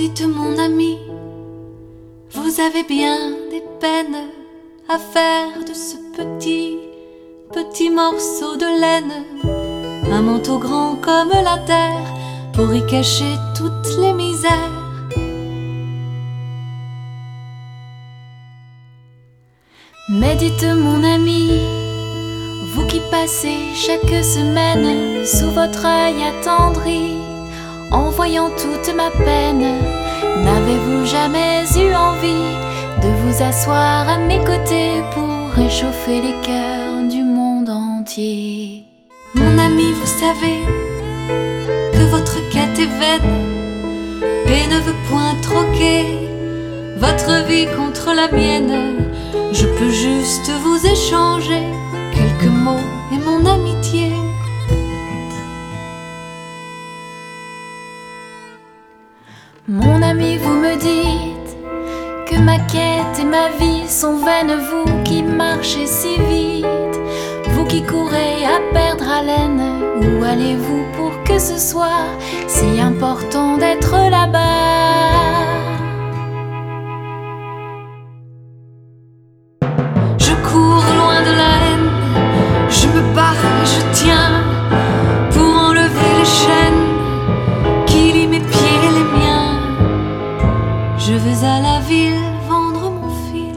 dites mon ami, vous avez bien des peines à faire de ce petit morceau de laine un manteau grand comme la terre pour y cacher toutes les misères. Mais dites mon ami, vous qui passez chaque semaine sous votre œil attendri, en voyant toute ma peine, n'avez-vous jamais eu envie de vous asseoir à mes côtés pour réchauffer les cœurs du monde entier? Mon ami, vous savez que votre quête est vaine et ne veut point troquer votre vie contre la mienne. Je peux juste vous échanger quelques mots et mon amitié. Mon ami, vous me dites que ma quête et ma vie sont vaines. Vous qui marchez si vite, vous qui courez à perdre haleine, où allez-vous pour que ce soit si important d'être là-bas? Je cours loin de la haine, je me bats et je tiens pour enlever les chaînes qui lient mes pieds et les miens. Je vais à la ville vendre mon fil.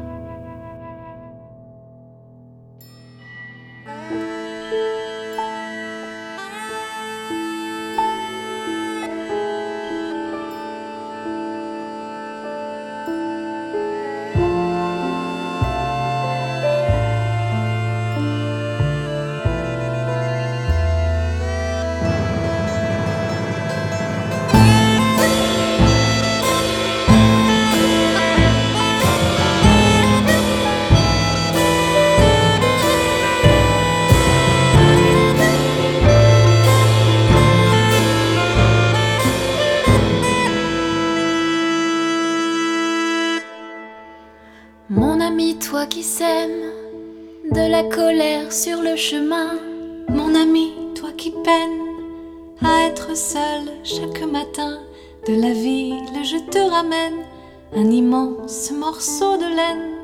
Mon ami, toi qui sèmes de la colère sur le chemin, mon ami, toi qui peines à être seul chaque matin, de la ville je te ramène un immense morceau de laine.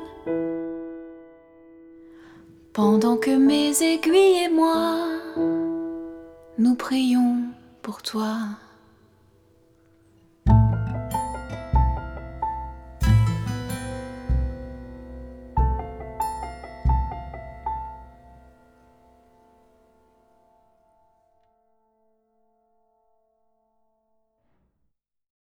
Pendant que mes aiguilles et moi, nous prions pour toi.